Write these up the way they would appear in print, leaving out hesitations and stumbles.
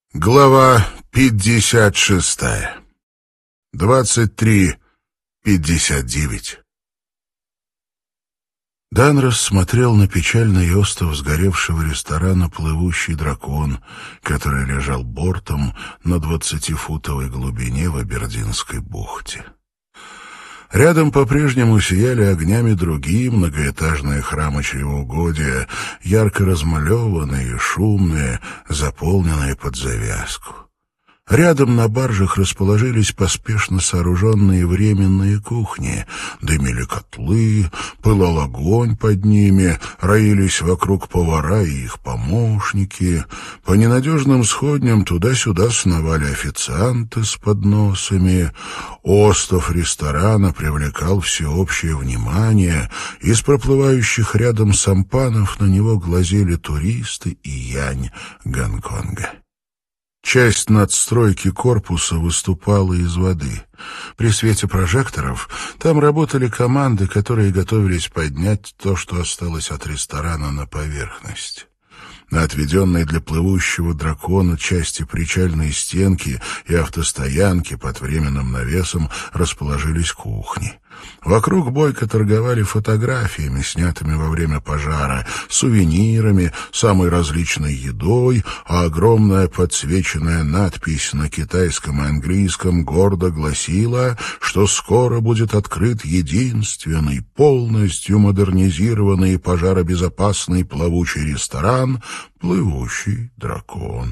Глава 56. 23:59. Данрос смотрел на печальный остов сгоревшего ресторана «Плывущий дракон», который лежал бортом на 20-футовой глубине в Абердинской бухте. Рядом по-прежнему сияли огнями другие многоэтажные храмы чревоугодия, ярко размалеванные и шумные, заполненные под завязку. Рядом на баржах расположились поспешно сооруженные временные кухни, дымили котлы, пылал огонь под ними, роились вокруг повара и их помощники. По ненадежным сходням туда-сюда сновали официанты с подносами. Остов ресторана привлекал всеобщее внимание. Из проплывающих рядом сампанов на него глазели туристы и янь Гонконга. Часть надстройки корпуса выступала из воды. При свете прожекторов там работали команды, которые готовились поднять то, что осталось от ресторана, на поверхность. На отведенной для плывущего дракона части причальной стенки и автостоянки под временным навесом расположились кухни. Вокруг бойко торговали фотографиями, снятыми во время пожара, сувенирами, самой различной едой, а огромная подсвеченная надпись на китайском и английском гордо гласила, что скоро будет открыт единственный, полностью модернизированный и пожаробезопасный плавучий ресторан «Плывущий дракон».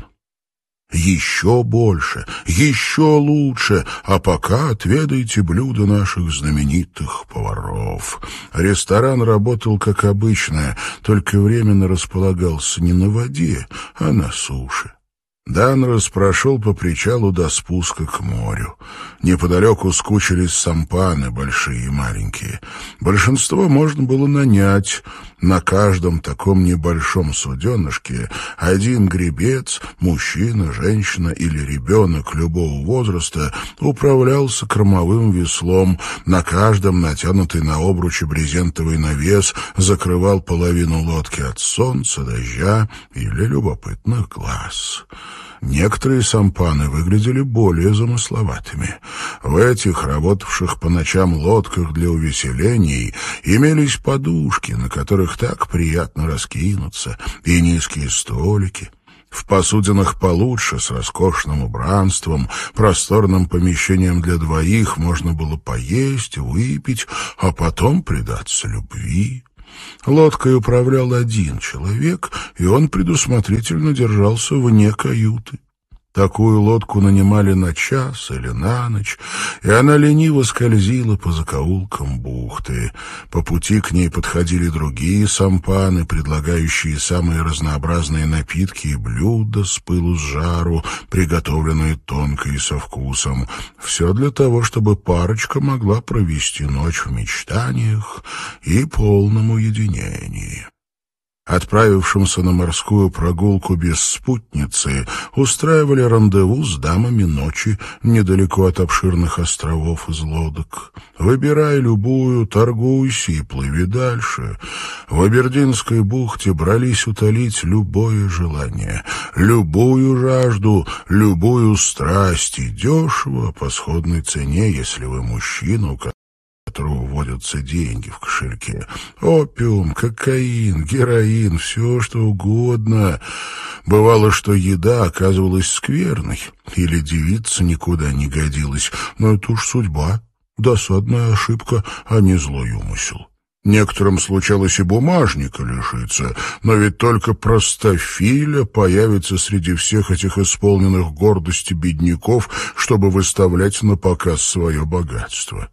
Еще больше, еще лучше, а пока отведайте блюда наших знаменитых поваров. Ресторан работал как обычно, только временно располагался не на воде, а на суше. Данрос прошел по причалу до спуска к морю. Неподалеку скучились сампаны, большие и маленькие. Большинство можно было нанять. На каждом таком небольшом суденышке один гребец, мужчина, женщина или ребенок любого возраста, управлялся кормовым веслом. На каждом натянутый на обручи брезентовый навес закрывал половину лодки от солнца, дождя или любопытных глаз. Некоторые сампаны выглядели более замысловатыми. В этих, работавших по ночам лодках для увеселений, имелись подушки, на которых так приятно раскинуться, и низкие столики. В посудинах получше, с роскошным убранством, просторным помещением для двоих, можно было поесть, выпить, а потом предаться любви. Лодкой управлял один человек, и он предусмотрительно держался вне каюты. Такую лодку нанимали на час или на ночь, и она лениво скользила по закоулкам бухты. По пути к ней подходили другие сампаны, предлагающие самые разнообразные напитки и блюда с пылу с жару, приготовленные тонко и со вкусом. Все для того, чтобы парочка могла провести ночь в мечтаниях и полном уединении. Отправившимся на морскую прогулку без спутницы устраивали рандеву с дамами ночи недалеко от обширных островов из лодок. Выбирай любую, торгуйся и плыви дальше. В Абердинской бухте брались утолить любое желание, любую жажду, любую страсть, и дешево, по сходной цене, если вы мужчина, у которого водятся деньги в кошельке. Опиум, кокаин, героин, все что угодно. Бывало, что еда оказывалась скверной, или девица никуда не годилась, но это уж судьба, досадная ошибка, а не злой умысел. Некоторым случалось и бумажника лишиться, но ведь только простофиля появится среди всех этих исполненных гордости бедняков, чтобы выставлять на показ свое богатство.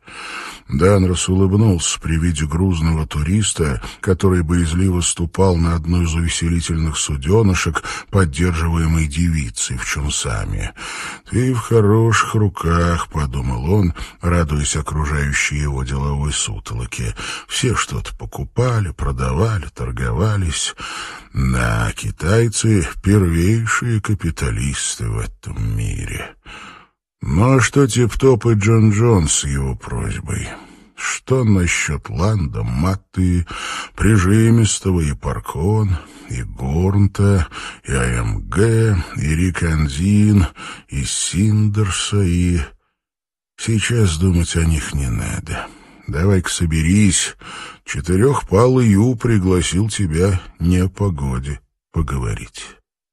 Данрос улыбнулся при виде грузного туриста, который боязливо ступал на одну из увеселительных суденышек, поддерживаемой девицей в чунсаме. «Ты в хороших руках», — подумал он, радуясь окружающей его деловой сутолоке. «Все что-то покупали, продавали, торговались. Да, китайцы — первейшие капиталисты в этом мире». Ну а что Тип-Топ и Джон Джонс с его просьбой? Что насчет Ланда, Матты, Прижимистого и Паркон? и Горнта, и АМГ, и Рикандин, и Синдерса, и... Сейчас думать о них не надо. Давай-ка соберись. Четырехпалый Ю пригласил тебя не о погоде поговорить.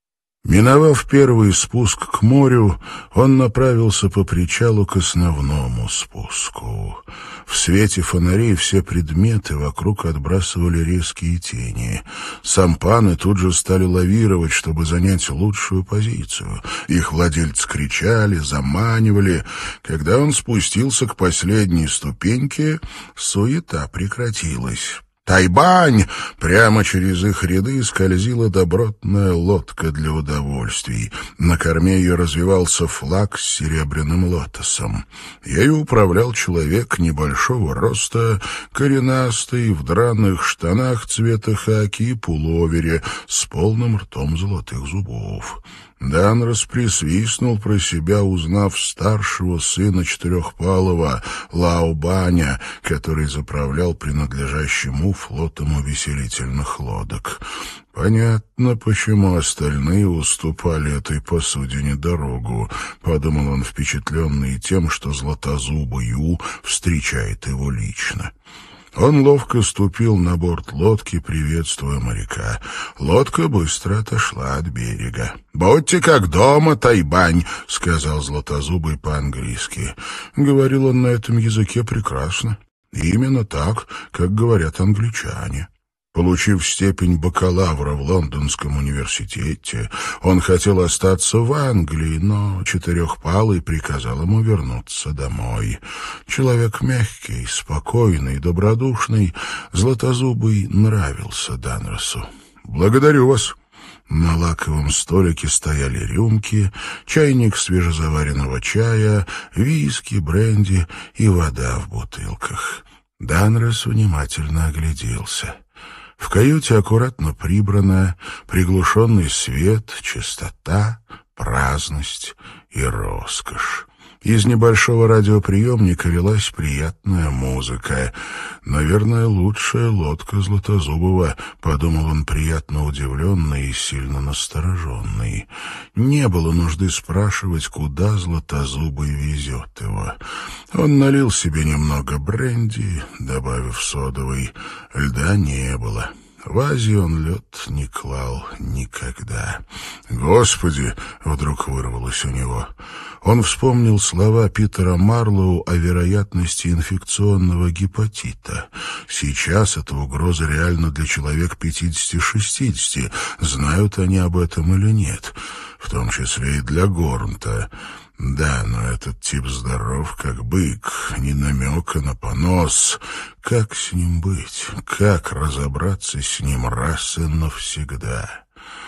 Миновав первый спуск к морю, он направился по причалу к основному спуску. В свете фонарей все предметы вокруг отбрасывали резкие тени. Сампаны тут же стали лавировать, чтобы занять лучшую позицию. Их владельцы кричали, заманивали. Когда он спустился к последней ступеньке, суета прекратилась. «Тайбань!» Прямо через их ряды скользила добротная лодка для удовольствий. На корме ее развивался флаг с серебряным лотосом. Ею управлял человек небольшого роста, коренастый, в драных штанах цвета хаки и пуловере, с полным ртом золотых зубов. Данрос присвистнул про себя, узнав старшего сына Четырехпалого, Лао Баня, который заправлял принадлежащим ему флотом увеселительных лодок. «Понятно, почему остальные уступали этой посудине дорогу», — подумал он, впечатленный тем, что златозубый Ю встречает его лично. Он ловко ступил на борт лодки, приветствуя моряка. Лодка быстро отошла от берега. «Будьте как дома, Тайбань», — сказал Златозубый по-английски. Говорил он на этом языке прекрасно. Именно так, как говорят англичане. Получив степень бакалавра в Лондонском университете, он хотел остаться в Англии, но Четырехпалый приказал ему вернуться домой. Человек мягкий, спокойный, добродушный, Златозубый нравился Данросу. «Благодарю вас». На лаковом столике стояли рюмки, чайник свежезаваренного чая, виски, бренди и вода в бутылках. Данрос внимательно огляделся. В каюте аккуратно прибрано, приглушенный свет, чистота, праздность и роскошь. Из небольшого радиоприемника лилась приятная музыка. «Наверное, лучшая лодка Златозубова», — подумал он, приятно удивленный и сильно настороженный. Не было нужды спрашивать, куда Златозубый везет его. Он налил себе немного бренди, добавив содовый. Льда не было. В Азию он лед не клал никогда. «Господи!» — вдруг вырвалось у него. Он вспомнил слова Питера Марлоу о вероятности инфекционного гепатита. Сейчас эта угроза реальна для человек 50-60, знают они об этом или нет, в том числе и для Горнта. Да, но этот тип здоров, как бык, ни намека на понос. Как с ним быть? Как разобраться с ним раз и навсегда?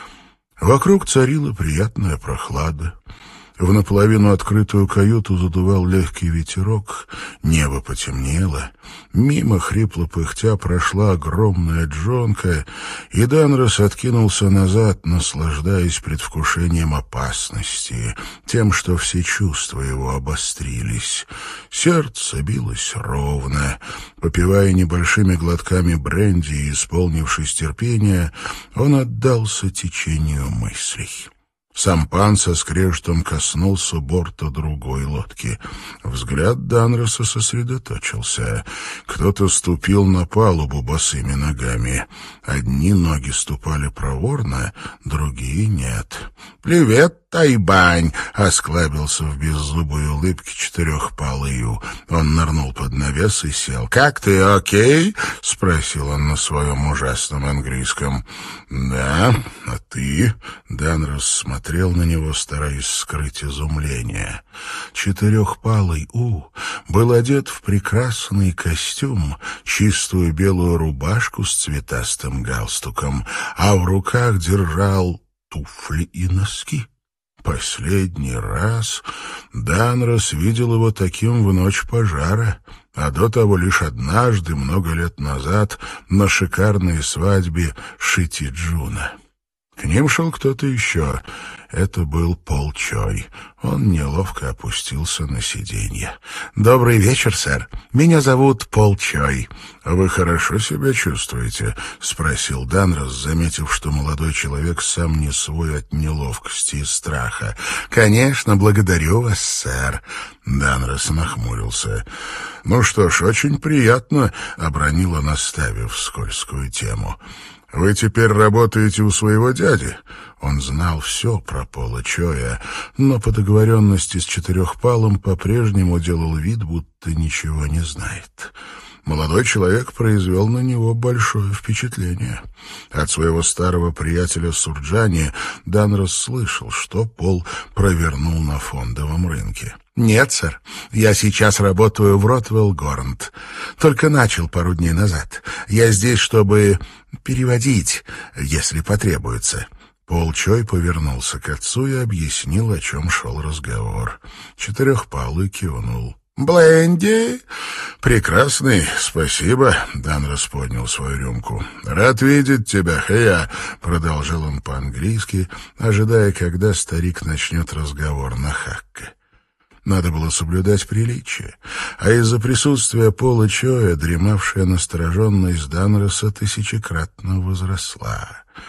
Вокруг царила приятная прохлада. В наполовину открытую каюту задувал легкий ветерок, небо потемнело. Мимо, хрипло пыхтя, прошла огромная джонка, и Данрос откинулся назад, наслаждаясь предвкушением опасности, тем, что все чувства его обострились. Сердце билось ровно. Попивая небольшими глотками бренди и исполнившись терпения, он отдался течению мыслей. Сампан со скрежетом коснулся борта другой лодки. Взгляд Данроса сосредоточился. Кто-то ступил на палубу босыми ногами. Одни ноги ступали проворно, другие нет. «Привет, Тайбань!» — осклабился в беззубой улыбке Четырехпалый Ю. Он нырнул под навес и сел. «Как ты, окей?» — спросил он на своем ужасном английском. «Да, а ты?» — Данрос смотрел на него, стараясь скрыть изумление. Четырехпалый У был одет в прекрасный костюм, чистую белую рубашку с цветастым галстуком, а в руках держал туфли и носки. Последний раз Данрос видел его таким в ночь пожара, а до того лишь однажды, много лет назад, на шикарной свадьбе Шити Джуна. К ним шел кто-то еще. Это был Пол Чой. Он неловко опустился на сиденье. «Добрый вечер, сэр. Меня зовут Пол Чой». «Вы хорошо себя чувствуете?» — спросил Данрос, заметив, что молодой человек сам не свой от неловкости и страха. «Конечно, благодарю вас, сэр». Данрос нахмурился. «Ну что ж, очень приятно», — обронил он, оставив скользкую тему. «Вы теперь работаете у своего дяди?» Он знал все про Пола Чоя, но по договоренности с Четырехпалым по-прежнему делал вид, будто ничего не знает. Молодой человек произвел на него большое впечатление. От своего старого приятеля Сурджани Данрос слышал, что Пол провернул на фондовом рынке. «Нет, сэр, я сейчас работаю в Ротвелл Горнт. Только начал пару дней назад. Я здесь, чтобы переводить, если потребуется». Пол Чой повернулся к отцу и объяснил, о чем шел разговор. Четырехпалый кивнул. «Бленди!» «Прекрасный, спасибо», — Данрос поднял свою рюмку. «Рад видеть тебя, Хэя», — продолжил он по-английски, ожидая, когда старик начнет разговор на хакке. Надо было соблюдать приличие, а из-за присутствия Пола Чоя дремавшая настороженность Данроса тысячекратно возросла.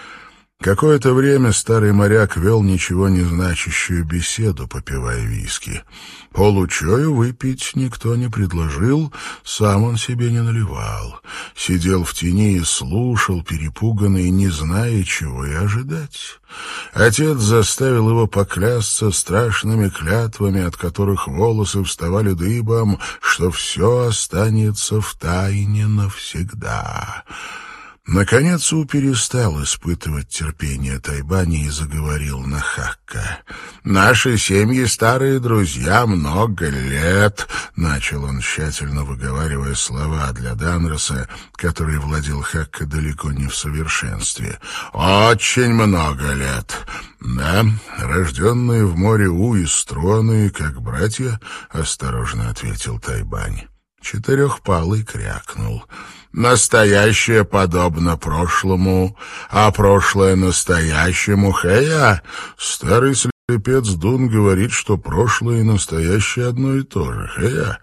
Какое-то время старый моряк вел ничего не значащую беседу, попивая виски. Полу Чою выпить никто не предложил, сам он себе не наливал. Сидел в тени и слушал, перепуганный, не зная, чего и ожидать. Отец заставил его поклясться страшными клятвами, от которых волосы вставали дыбом, что все останется в тайне навсегда. Наконец У перестал испытывать терпение Тайбани и заговорил на хакка. «Наши семьи старые друзья много лет», — начал он, тщательно выговаривая слова для Данроса, который владел хакка далеко не в совершенстве. «Очень много лет». «Да, рожденные в море У и строные, как братья», — осторожно ответил Тайбань. Четырехпалый крякнул. «Настоящее подобно прошлому, а прошлое настоящему, Хэя. Старый слепец Дун говорит, что прошлое и настоящее одно и то же, Хэя.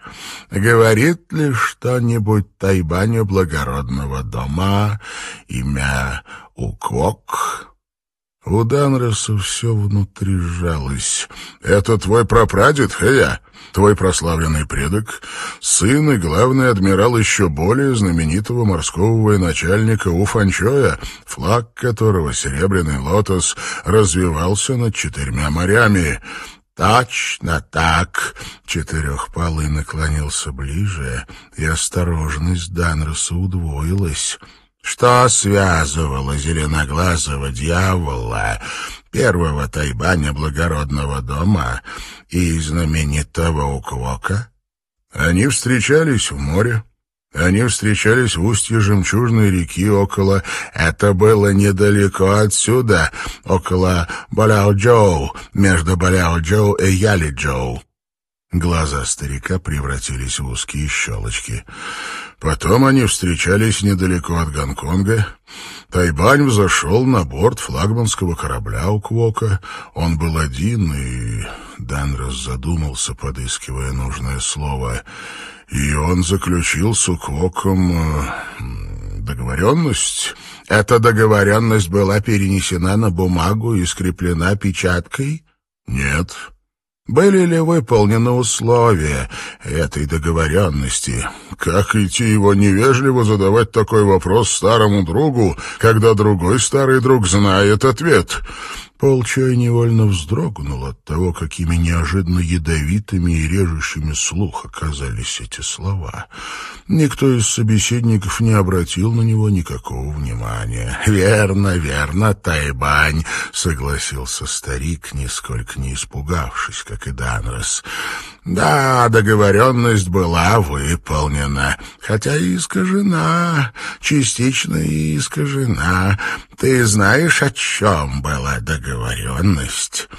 Говорит ли что-нибудь Тайбаню благородного дома имя Уквок?» У Данроса все внутри сжалось. «Это твой прапрадед, Хэя? Твой прославленный предок, сын и главный адмирал еще более знаменитого морского военачальника У Фанчоя, флаг которого, серебряный лотос, развивался над 4 морями». «Точно так!» Четырехпалый наклонился ближе, и осторожность Данроса удвоилась. Что связывало зеленоглазого дьявола, первого Тайбаня благородного дома и знаменитого Уквока? Они встречались в море. Они встречались в устье жемчужной реки около... Это было недалеко отсюда, около Баляо-Джоу, между Баляо-Джоу и Яли-Джоу. Глаза старика превратились в узкие щелочки. Потом они встречались недалеко от Гонконга. Тайбань взошел на борт флагманского корабля Уквока. Он был один, и Данрос задумался, подыскивая нужное слово. И он заключил с Уквоком договоренность. Эта договоренность была перенесена на бумагу и скреплена печаткой? Нет. Были ли выполнены условия этой договоренности? Как идти его невежливо задавать такой вопрос старому другу, когда другой старый друг знает ответ? Пол Чой невольно вздрогнул от того, какими неожиданно ядовитыми и режущими слух оказались эти слова. Никто из собеседников не обратил на него никакого внимания. «Верно, верно, Тайбань», — согласился старик, нисколько не испугавшись, как и Данрос. «Да, договоренность была выполнена, хотя и искажена, частично и искажена. Ты знаешь, о чем была договоренность?»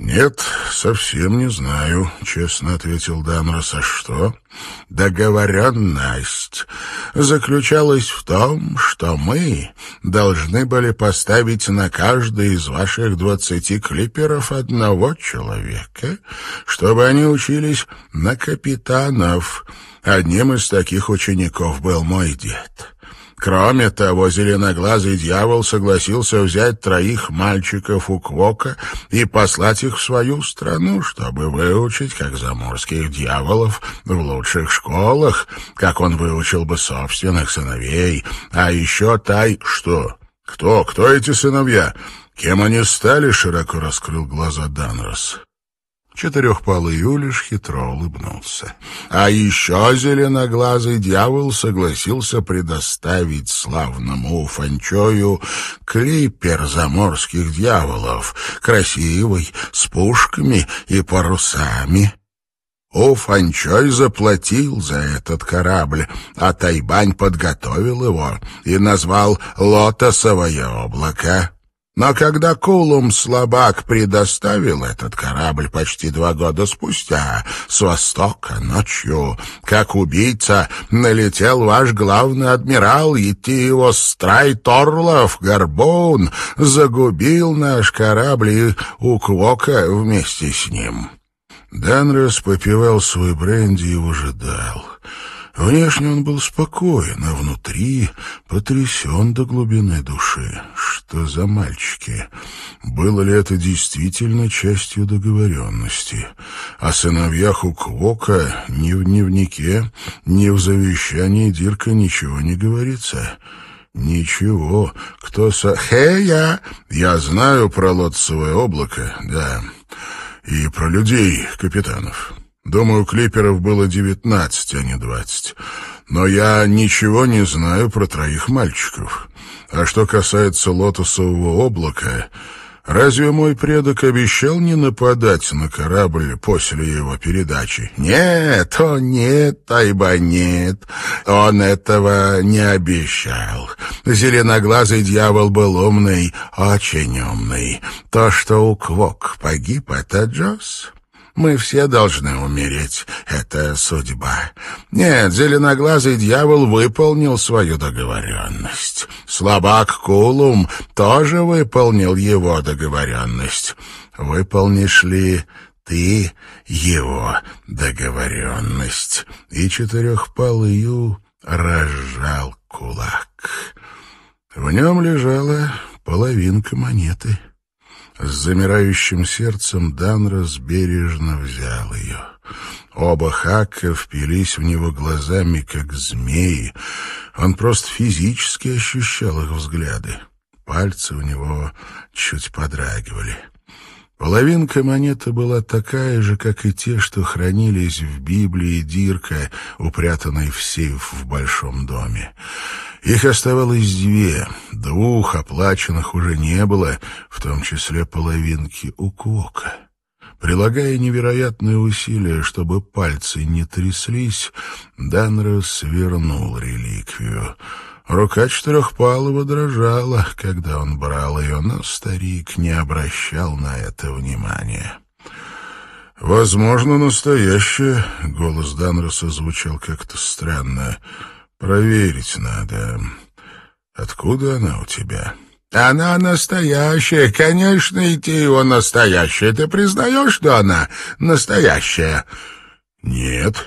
«Нет, совсем не знаю», — честно ответил Данрос. «А что?» «Договоренность заключалась в том, что мы должны были поставить на каждый из ваших 20 клиперов одного человека, чтобы они учились на капитанов. Одним из таких учеников был мой дед». Кроме того, зеленоглазый дьявол согласился взять 3 мальчиков у Квока и послать их в свою страну, чтобы выучить, как заморских дьяволов, в лучших школах, как он выучил бы собственных сыновей. А еще Что? Кто эти сыновья? Кем они стали?» — широко раскрыл глаза Данрос. Четырехпалый Юлиш хитро улыбнулся. А еще зеленоглазый дьявол согласился предоставить славному Уфанчою клипер заморских дьяволов, красивый, с пушками и парусами. Уфанчой заплатил за этот корабль, а Тайбань подготовил его и назвал «Лотосовое облако». Но когда Кулум слабак предоставил этот корабль почти 2 года спустя, с востока ночью, как убийца, налетел ваш главный адмирал, и его Страйт Орлов, Горбун, загубил наш корабль и Уквока вместе с ним. Данрос попивал свой бренди и выжидал. Внешне он был спокоен, а внутри потрясен до глубины души. Что за мальчики? Было ли это действительно частью договоренности? О сыновьях у Квока ни в дневнике, ни в завещании Дирка ничего не говорится. Ничего. «Хея! Я знаю про Лотосовое облако, да, и про людей, капитанов». Думаю, клиперов было 19, а не 20. Но я ничего не знаю про 3 мальчиков. А что касается Лотосового облака, разве мой предок обещал не нападать на корабль после его передачи? Нет, Тайба, нет. Он этого не обещал. Зеленоглазый дьявол был умный, очень умный. То, что Уквок погиб, это Джос. Мы все должны умереть. Это судьба. Нет, зеленоглазый дьявол выполнил свою договоренность. Слабак Кулум тоже выполнил его договоренность. Выполнишь ли ты его договоренность? И четырехпалый Ю разжал кулак. В нем лежала половинка монеты. С замирающим сердцем Данрос бережно взял ее. Оба Хакка впились в него глазами, как змеи. Он просто физически ощущал их взгляды. Пальцы у него чуть подрагивали. Половинка монеты была такая же, как и те, что хранились в Библии Дирка, упрятанной в сейф в большом доме. Их оставалось 2 оплаченных уже не было, в том числе половинки у Квока. Прилагая невероятные усилия, чтобы пальцы не тряслись, Данрос свернул реликвию. Рука четырехпалого дрожала, когда он брал ее, но старик не обращал на это внимания. «Возможно, настоящее», — голос Данроса звучал как-то странно. «Проверить надо. Откуда она у тебя?» «Она настоящая. Конечно, и те его настоящая. Ты признаешь, что она настоящая?» «Нет.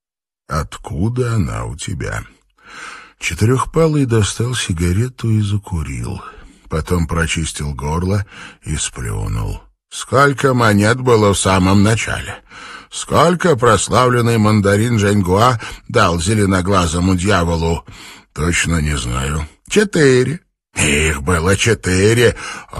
Откуда она у тебя?» Четырехпалый достал сигарету и закурил. Потом прочистил горло и сплюнул. «Сколько монет было в самом начале? Сколько прославленный мандарин Женьгуа дал зеленоглазому дьяволу?» «Точно не знаю». 4. Их было 4.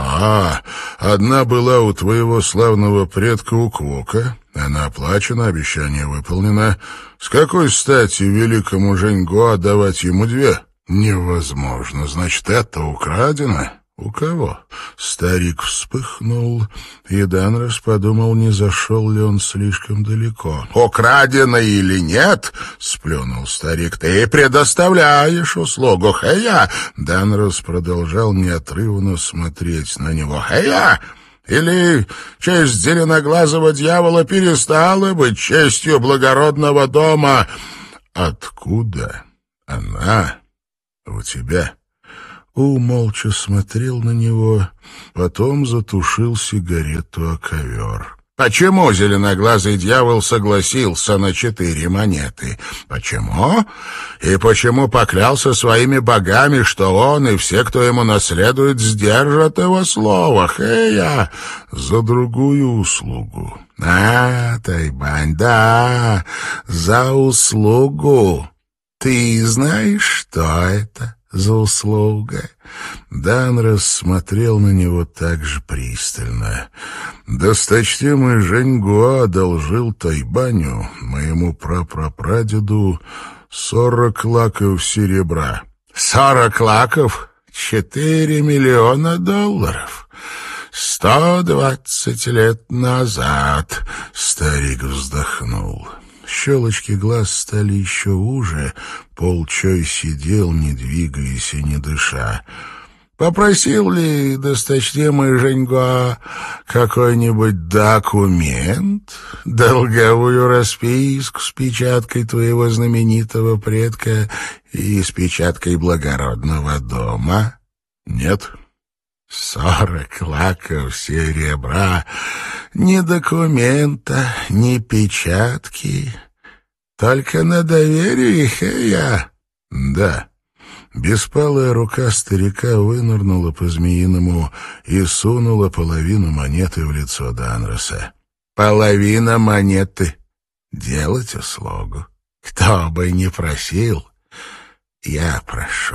Одна была у твоего славного предка у Квока. Она оплачена, обещание выполнено. С какой стати великому Женьгуа давать ему 2? Невозможно. Значит, это украдено? У кого? Старик вспыхнул, и Данрос подумал, не зашел ли он слишком далеко. «Украдено или нет?» — сплюнул старик. «Ты предоставляешь услугу, Хэя!» Данрос продолжал неотрывно смотреть на него. «Хэя! Или честь зеленоглазого дьявола перестала быть честью благородного дома? Откуда она у тебя?» У молча смотрел на него, потом затушил сигарету о ковер. «Почему зеленоглазый дьявол согласился на 4 монеты? Почему? И почему поклялся своими богами, что он и все, кто ему наследует, сдержат его слово? Хэя, за другую услугу». Тайбань, да, за услугу. Ты знаешь, что это за услуга?» Данрос смотрел на него так же пристально. «Досточтимый Женьгуа одолжил Тайбаню, моему прапрапрадеду, 40 лаков серебра». 40 лаков? 4 миллиона долларов. 120 лет назад. Старик вздохнул. Щелочки глаз стали еще уже. Полчой сидел, не двигаясь и не дыша. «Попросил ли досточтимый Женьгуа какой-нибудь документ, долговую расписку с печаткой твоего знаменитого предка и с печаткой благородного дома?» «Нет». 40 лаков серебра, ни документа, ни печатки, только на доверие, Хэя. Да. Беспалая рука старика вынырнула по-змеиному и сунула половину монеты в лицо Данроса. Половина монеты. Делать услугу. Кто бы ни просил, я прошу.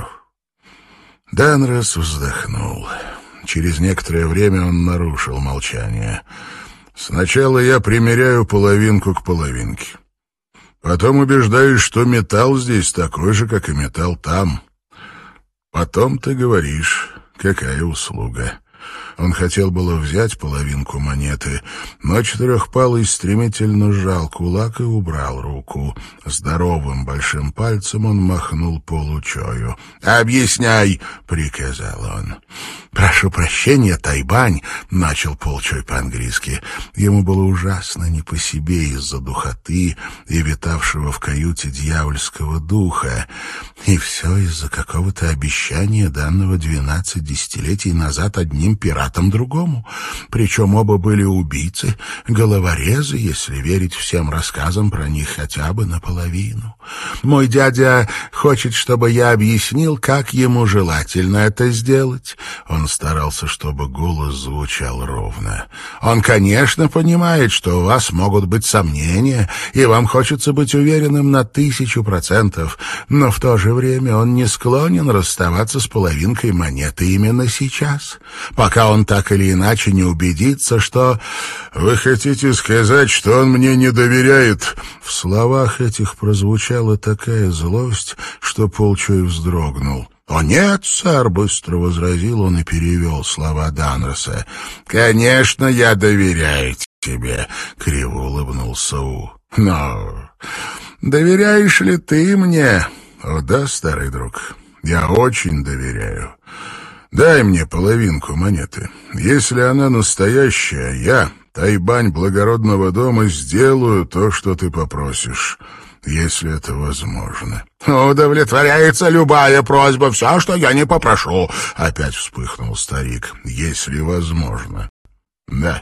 Данрос вздохнул. Через некоторое время он нарушил молчание. «Сначала я примеряю половинку к половинке. Потом убеждаюсь, что металл здесь такой же, как и металл там. Потом ты говоришь, какая услуга». Он хотел было взять половинку монеты, но Четырехпалый стремительно сжал кулак и убрал руку. Здоровым большим пальцем он махнул Получою. «Объясняй!» — приказал он. «Прошу прощения, Тайбань», — начал Получой по-английски. Ему было ужасно не по себе из-за духоты и витавшего в каюте дьявольского духа. И все из-за какого-то обещания, данного 12 десятилетий назад одним пиратом другому. Причем оба были убийцы, головорезы, если верить всем рассказам про них хотя бы наполовину. Мой дядя хочет, чтобы я объяснил, как ему желательно это сделать». Он старался, чтобы голос звучал ровно. «Он, конечно, понимает, что у вас могут быть сомнения, и вам хочется быть уверенным на 1000%, но в то же время он не склонен расставаться с половинкой монеты именно сейчас, пока он так или иначе не убедится, что... Вы хотите сказать, что он мне не доверяет?» В словах этих прозвучала такая злость, что Полчой вздрогнул. «О нет, сэр!» — быстро возразил он и перевел слова Данроса. «Конечно, я доверяю тебе!» — криво улыбнулся У. «Но доверяешь ли ты мне?» «О да, старый друг, я очень доверяю. Дай мне половинку монеты. Если она настоящая, я, Тайбань благородного дома, сделаю то, что ты попросишь, если это возможно». «Удовлетворяется любая просьба, все, что я не попрошу», — опять вспыхнул старик. «Если возможно». «Да,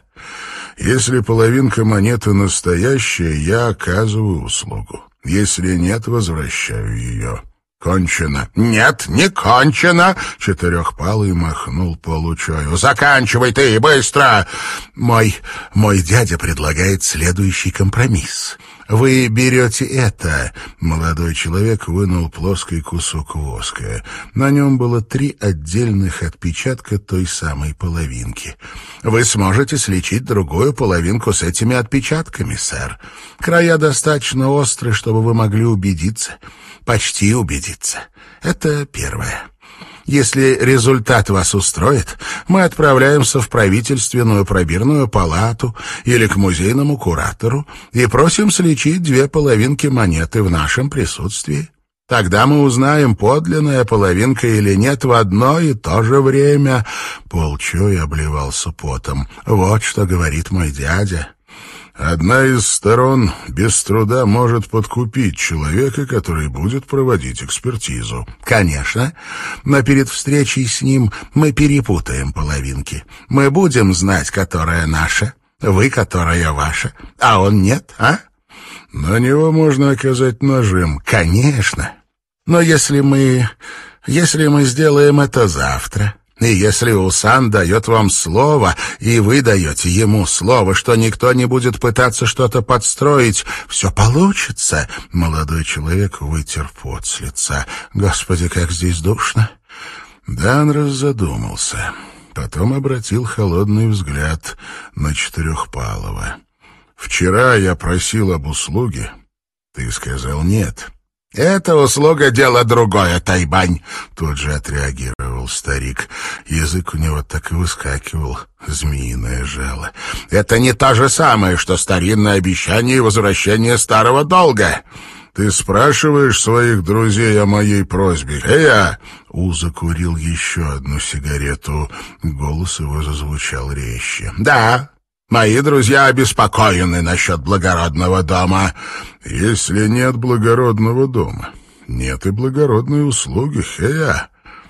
если половинка монеты настоящая, я оказываю услугу. Если нет, возвращаю ее». «Кончено». «Нет, не кончено!» — Четырехпалый махнул Получою. «Заканчивай ты, быстро!» Мой дядя предлагает следующий компромисс. Вы берете это. Молодой человек вынул плоский кусок воска. На нем было 3 отдельных отпечатка той самой половинки. Вы сможете сличить другую половинку с этими отпечатками, сэр. Края достаточно острые, чтобы вы могли убедиться. Почти убедиться. Это первое. Если результат вас устроит, мы отправляемся в правительственную пробирную палату или к музейному куратору и просим сличить 2 половинки монеты в нашем присутствии. Тогда мы узнаем, подлинная половинка или нет в одно и то же время». Пол Чой обливался потом. «Вот что говорит мой дядя. Одна из сторон без труда может подкупить человека, который будет проводить экспертизу». «Конечно, но перед встречей с ним мы перепутаем половинки. Мы будем знать, которая наша, вы, которая ваша, а он нет, а?» «На него можно оказать нажим». «Конечно. Но если мы сделаем это завтра, и если Усан дает вам слово, и вы даете ему слово, что никто не будет пытаться что-то подстроить, все получится». Молодой человек вытер пот с лица. «Господи, как здесь душно!» Данрос задумался. Потом обратил холодный взгляд на Четырехпалого. «Вчера я просил об услуге. Ты сказал нет». «Это услуга — дело другое, Тайбань», — тут же отреагировал старик. Язык у него так и выскакивал, змеиное жало. «Это не то же самое, что старинное обещание и возвращение старого долга». «Ты спрашиваешь своих друзей о моей просьбе?» «Я...» У закурил еще одну сигарету. Голос его зазвучал резче. «Да, мои друзья обеспокоены насчет благородного дома». «Если нет благородного дома, нет и благородной услуги, Хэя».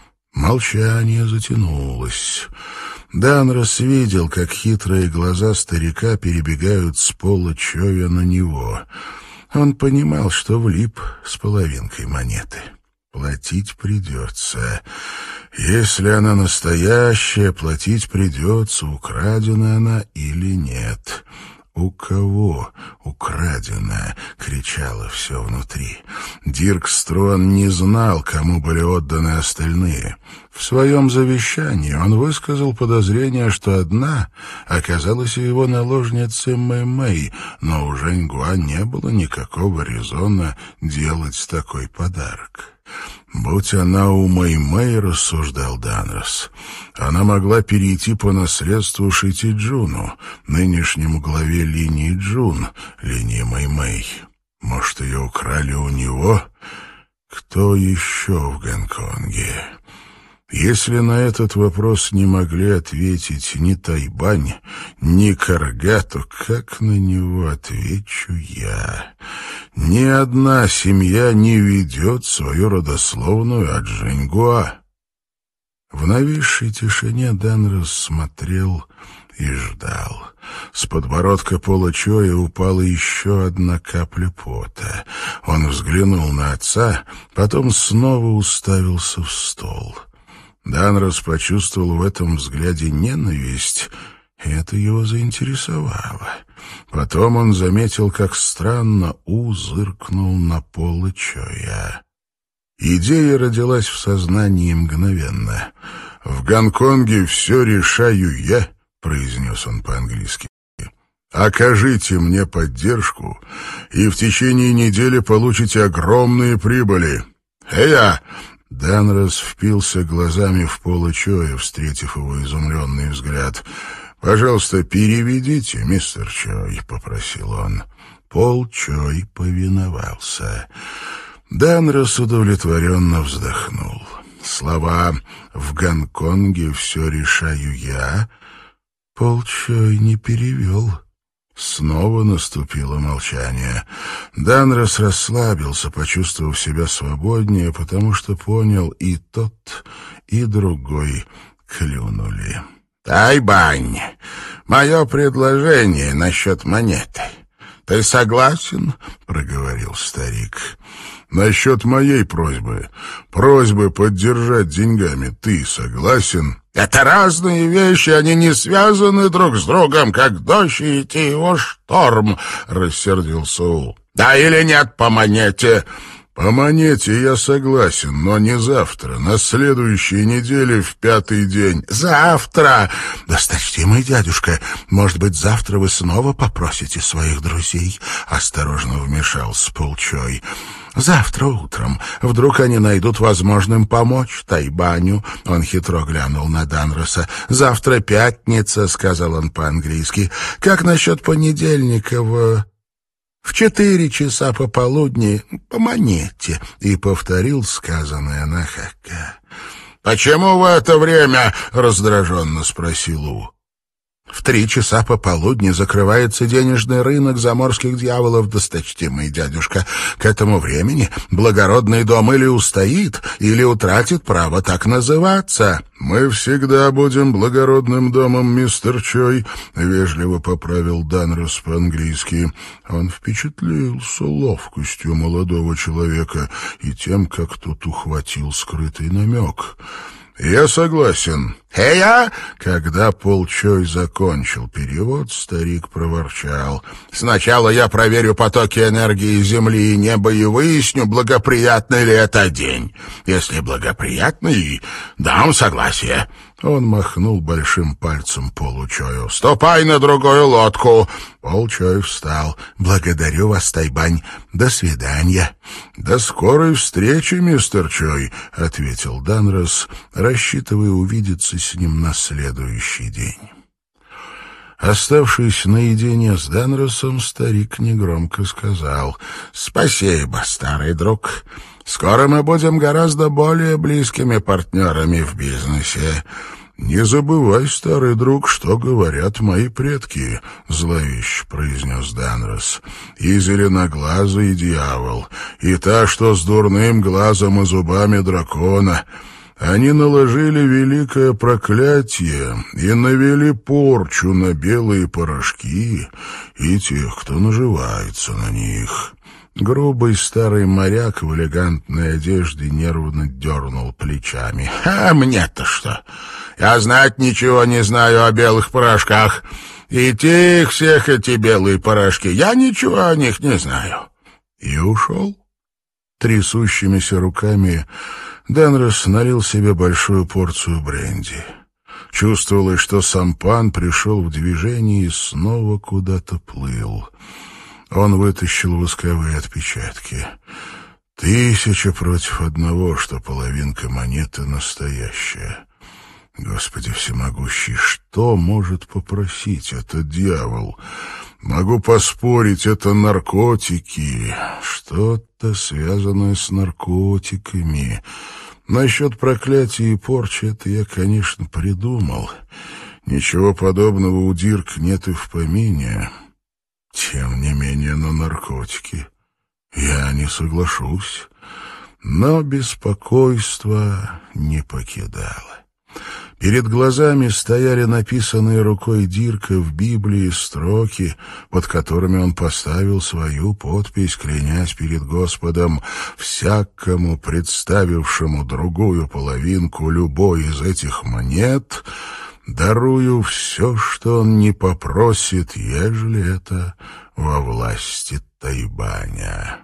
Молчание затянулось. Данрос видел, как хитрые глаза старика перебегают с Пола Чоя на него. Он понимал, что влип с половинкой монеты. Платить придется. Если она настоящая, платить придется, украдена она или нет. «У кого украдена?» — кричало все внутри. Диркстрон не знал, кому были отданы остальные. В своем завещании он высказал подозрение, что одна оказалась у его наложницы Мэй-Мэй, но у Жэньгуа не было никакого резона делать такой подарок. «Будь она у Мэй-Мэй, — рассуждал Данрос, — она могла перейти по наследству Шити-Джуну, нынешнему главе линии Джун, линии Мэй-Мэй. Может, ее украли у него? Кто еще в Гонконге?» Если на этот вопрос не могли ответить ни Тайбань, ни Карга, то как на него отвечу я? Ни одна семья не ведет свою родословную от Жэньгуа. В нависшей тишине Данрос смотрел и ждал. С подбородка Пола Чоя упала еще одна капля пота. Он взглянул на отца, потом снова уставился в стол. Данрос почувствовал в этом взгляде ненависть, и это его заинтересовало. Потом он заметил, как странно У зыркнул на Пола Чоя. Идея родилась в сознании мгновенно. «В Гонконге все решаю я», — произнес он по-английски. «Окажите мне поддержку, и в течение недели получите огромные прибыли. Эя!» Данрос впился глазами в Пола Чоя, встретив его изумленный взгляд. «Пожалуйста, переведите, мистер Чой», — попросил он. Пол Чой повиновался. Данрос удовлетворенно вздохнул. Слова «в Гонконге все решаю я» Пол Чой не перевел. Снова наступило молчание. Данрос расслабился, почувствовав себя свободнее, потому что понял, и тот, и другой клюнули. «Тайбань, мое предложение насчет монеты. Ты согласен?» — проговорил старик. «Насчет моей просьбы поддержать деньгами, ты согласен?» «Это разные вещи, они не связаны друг с другом, как дождь и идти его шторм», — рассердился У. «Да или нет по монете?» «По монете я согласен, но не завтра, на следующей неделе в 5-й день». «Завтра!» «Досточтимый дядюшка, может быть, завтра вы снова попросите своих друзей?» — осторожно вмешался Пол Чой. «Завтра утром. Вдруг они найдут возможным помочь Тайбаню». Он хитро глянул на Данроса. «Завтра пятница», — сказал он по-английски. «Как насчет понедельника в В 4 часа пополудни по монете», и повторил сказанное нахака. «Почему в это время?» — раздраженно спросил У. «В 3 часа пополудни закрывается денежный рынок заморских дьяволов, досточтимый дядюшка. К этому времени благородный дом или устоит, или утратит право так называться». «Мы всегда будем благородным домом, мистер Чой», — вежливо поправил Данрос по-английски. Он впечатлился ловкостью молодого человека и тем, как тот ухватил скрытый намек. «Я согласен». «Хея!» Когда Пол Чой закончил перевод, старик проворчал. «Сначала я проверю потоки энергии Земли и неба и выясню, благоприятный ли это день. Если благоприятный, дам согласие». Он махнул большим пальцем Полу Чою. «Ступай на другую лодку!» Пол Чой встал. «Благодарю вас, Тайбань. До свидания». «До скорой встречи, мистер Чой», — ответил Данрос, рассчитывая увидеться с ним на следующий день. Оставшись наедине с Данросом, старик негромко сказал: «Спасибо, старый друг. Скоро мы будем гораздо более близкими партнерами в бизнесе». «Не забывай, старый друг, что говорят мои предки», — зловеще произнес Данрос. «И зеленоглазый дьявол, и та, что с дурным глазом и зубами дракона. Они наложили великое проклятие и навели порчу на белые порошки и тех, кто наживается на них». Грубый старый моряк в элегантной одежде нервно дернул плечами. «А мне-то что? Я знать ничего не знаю о белых порошках. И тех всех эти белые порошки, я ничего о них не знаю». И ушел. Трясущимися руками Данрос налил себе большую порцию бренди. Чувствовалось, что сампан пришел в движение и снова куда-то плыл. Он вытащил восковые отпечатки. 1000 против 1, что половинка монеты настоящая. Господи всемогущий, что может попросить этот дьявол? Могу поспорить, это наркотики. Что-то связанное с наркотиками. Насчет проклятия и порчи это я, конечно, придумал. Ничего подобного у Дирк нет и в помине. Тем не менее, на наркотики я не соглашусь. Но беспокойство не покидало. Перед глазами стояли написанные рукой Дирка в Библии строки, под которыми он поставил свою подпись, клянясь перед Господом: «Всякому, представившему другую половинку любой из этих монет, дарую все, что он не попросит, ежели это во власти Тайбаня».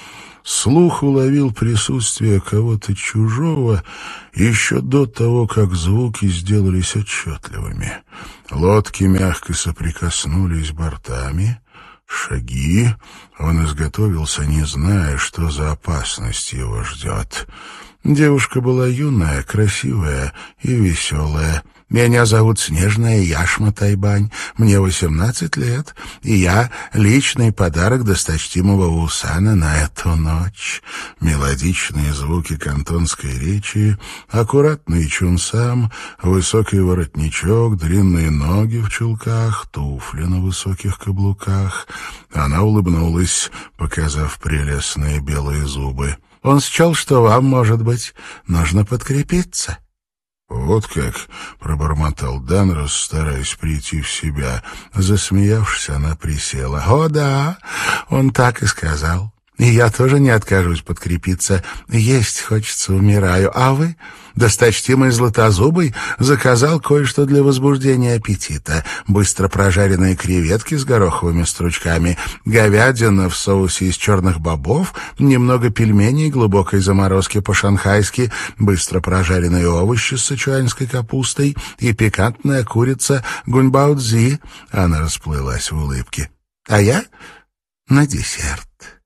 Слух уловил присутствие кого-то чужого еще до того, как звуки сделались отчетливыми. Лодки мягко соприкоснулись бортами. Шаги. Он изготовился, не зная, что за опасность его ждет. Девушка была юная, красивая и веселая. «Меня зовут Снежная Яшма Тайбань. Мне 18 лет, и я личный подарок досточтимого Усана на эту ночь». Мелодичные звуки кантонской речи, аккуратный чунсам, высокий воротничок, длинные ноги в чулках, туфли на высоких каблуках. Она улыбнулась, показав прелестные белые зубы. «Он счел, что вам, может быть, нужно подкрепиться». «Вот как», — пробормотал Данрос, стараясь прийти в себя. Засмеявшись, она присела. «О, да, он так и сказал. И я тоже не откажусь подкрепиться. Есть хочется, умираю. А вы, досточтимый Златозубый, заказал кое-что для возбуждения аппетита. Быстро прожаренные креветки с гороховыми стручками, говядина в соусе из черных бобов, немного пельменей глубокой заморозки по-шанхайски, быстро прожаренные овощи с сычуаньской капустой и пикантная курица гуньбао-цзи». Она расплылась в улыбке. «А я на десерт».